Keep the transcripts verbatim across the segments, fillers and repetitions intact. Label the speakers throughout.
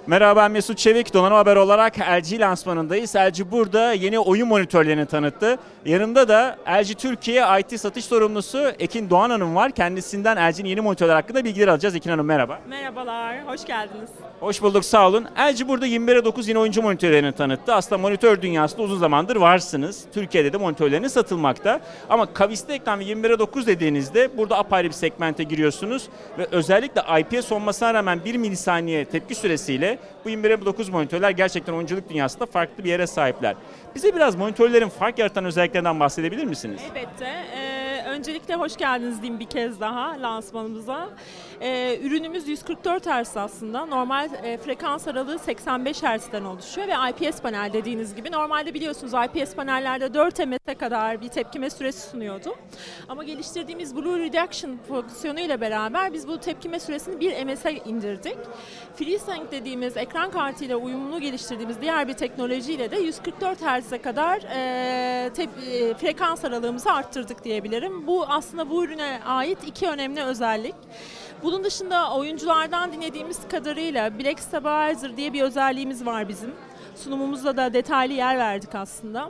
Speaker 1: Merhaba, ben Mesut Çevik. Donanım Haber olarak L G lansmanındayız. L G burada yeni oyun monitörlerini tanıttı. Yanında da L G Türkiye I T satış sorumlusu Ekin Doğan Hanım var. Kendisinden L G'nin yeni monitörler hakkında bilgiler alacağız. Ekin Hanım merhaba.
Speaker 2: Merhabalar, hoş geldiniz.
Speaker 1: Hoş bulduk, sağ olun. L G burada yirmi bire dokuz yeni oyuncu monitörlerini tanıttı. Aslında monitör dünyasında uzun zamandır varsınız. Türkiye'de de monitörlerini satılmakta. Ama kavisli ekran ve yirmi bire dokuz dediğinizde burada apayrı bir segmente giriyorsunuz. Ve özellikle I P S olmasına rağmen bir milisaniye tepki süresiyle bu yirmi bire dokuz monitörler gerçekten oyunculuk dünyasında farklı bir yere sahipler. Bize biraz monitörlerin fark yaratan özelliklerinden bahsedebilir misiniz?
Speaker 2: Elbette. Ee, öncelikle hoş geldiniz diyeyim bir kez daha lansmanımıza. Ee, ürünümüz yüz kırk dört hertz aslında. Normal e, frekans aralığı seksen beş hertz'ten oluşuyor ve I P S panel dediğiniz gibi. Normalde biliyorsunuz I P S panellerde dört M S'e kadar bir tepkime süresi sunuyordu. Ama geliştirdiğimiz Blue Reduction fonksiyonu ile beraber biz bu tepkime süresini bir M S'e indirdik. FreeSync dediğimiz ekran kartıyla uyumlu geliştirdiğimiz diğer bir teknolojiyle de yüz kırk dört hertz'e kadar e, tep- e, frekans aralığımızı arttırdık diyebilirim. Bu aslında bu ürüne ait iki önemli özellik. Bunun dışında oyunculardan dinlediğimiz kadarıyla Black Stabilizer diye bir özelliğimiz var bizim. Sunumumuzda da detaylı yer verdik aslında.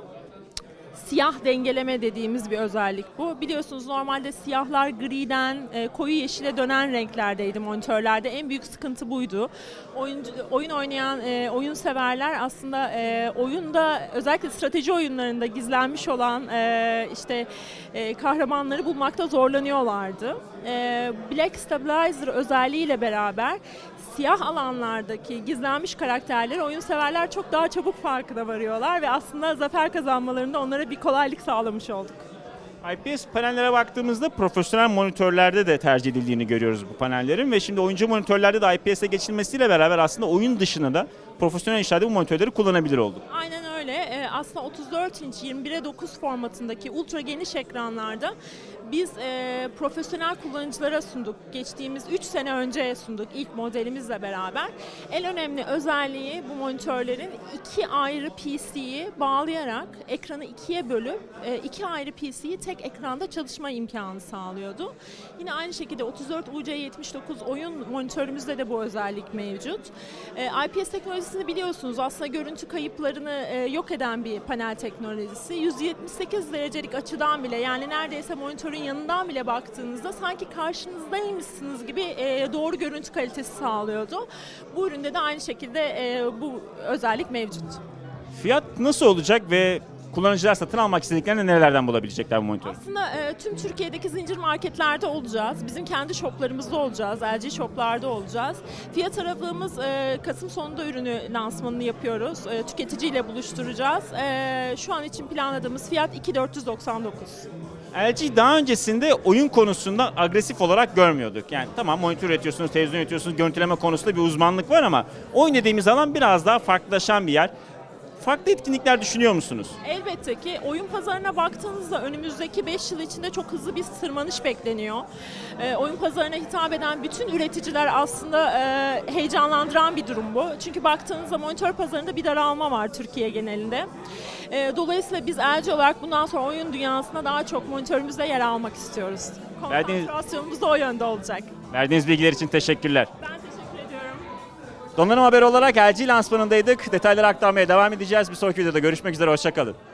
Speaker 2: Siyah dengeleme dediğimiz bir özellik bu. Biliyorsunuz normalde siyahlar griden e, koyu yeşile dönen renklerdeydi monitörlerde. En büyük sıkıntı buydu. Oyuncu, oyun oynayan e, oyun severler aslında e, oyunda özellikle strateji oyunlarında gizlenmiş olan e, işte e, kahramanları bulmakta zorlanıyorlardı. E, Black Stabilizer özelliğiyle beraber siyah alanlardaki gizlenmiş karakterleri oyun severler çok daha çabuk farkına varıyorlar ve aslında zafer kazanmalarında onlara bir kolaylık sağlamış olduk.
Speaker 1: I P S panellere baktığımızda profesyonel monitörlerde de tercih edildiğini görüyoruz bu panellerin ve şimdi oyuncu monitörlerde de I P S'e geçilmesiyle beraber aslında oyun dışında da profesyonel işlerde bu monitörleri kullanabilir olduk.
Speaker 2: Aynen öyle. Ee, aslında otuz dört inç yirmi bire dokuz formatındaki ultra geniş ekranlarda biz e, profesyonel kullanıcılara sunduk. Geçtiğimiz üç sene önce sunduk ilk modelimizle beraber. En önemli özelliği bu monitörlerin iki ayrı P C'yi bağlayarak ekranı ikiye bölüp e, iki ayrı P C'yi tek ekranda çalışma imkanı sağlıyordu. Yine aynı şekilde otuz dört U C yetmiş dokuz oyun monitörümüzde de bu özellik mevcut. E, I P S teknolojisini biliyorsunuz aslında görüntü kayıplarını e, yok eden bir panel teknolojisi. yüz yetmiş sekiz derecelik açıdan bile yani neredeyse monitörün yanından bile baktığınızda sanki karşınızdaymışsınız gibi e, doğru görüntü kalitesi sağlıyordu. Bu üründe de aynı şekilde e, bu özellik mevcut.
Speaker 1: Fiyat nasıl olacak ve kullanıcılar satın almak istediklerini nerelerden bulabilecekler bu monitörü?
Speaker 2: Aslında e, tüm Türkiye'deki zincir marketlerde olacağız. Bizim kendi shoplarımızda olacağız. L G shoplarda olacağız. Fiyat aralığımız e, Kasım sonunda ürünü lansmanını yapıyoruz. E, tüketiciyle buluşturacağız. E, şu an için planladığımız fiyat iki bin dört yüz doksan dokuz.
Speaker 1: L G daha öncesinde oyun konusunda agresif olarak görmüyorduk. Yani tamam monitör üretiyorsunuz, televizyon üretiyorsunuz, görüntüleme konusunda bir uzmanlık var ama oyun dediğimiz alan biraz daha farklılaşan bir yer. Farklı etkinlikler düşünüyor musunuz?
Speaker 2: Elbette ki oyun pazarına baktığınızda önümüzdeki beş yıl içinde çok hızlı bir tırmanış bekleniyor. E, oyun pazarına hitap eden bütün üreticiler aslında e, heyecanlandıran bir durum bu. Çünkü baktığınızda monitör pazarında bir daralma var Türkiye genelinde. E, dolayısıyla biz L G olarak bundan sonra oyun dünyasında daha çok monitörümüzde yer almak istiyoruz. Konsantrasyonumuz da o yönde olacak.
Speaker 1: Verdiğiniz bilgiler için teşekkürler.
Speaker 2: Ben teşekkür ediyorum.
Speaker 1: Donanım Haber olarak L G lansmanındaydık. Detayları aktarmaya devam edeceğiz. Bir sonraki videoda görüşmek üzere, hoşça kalın.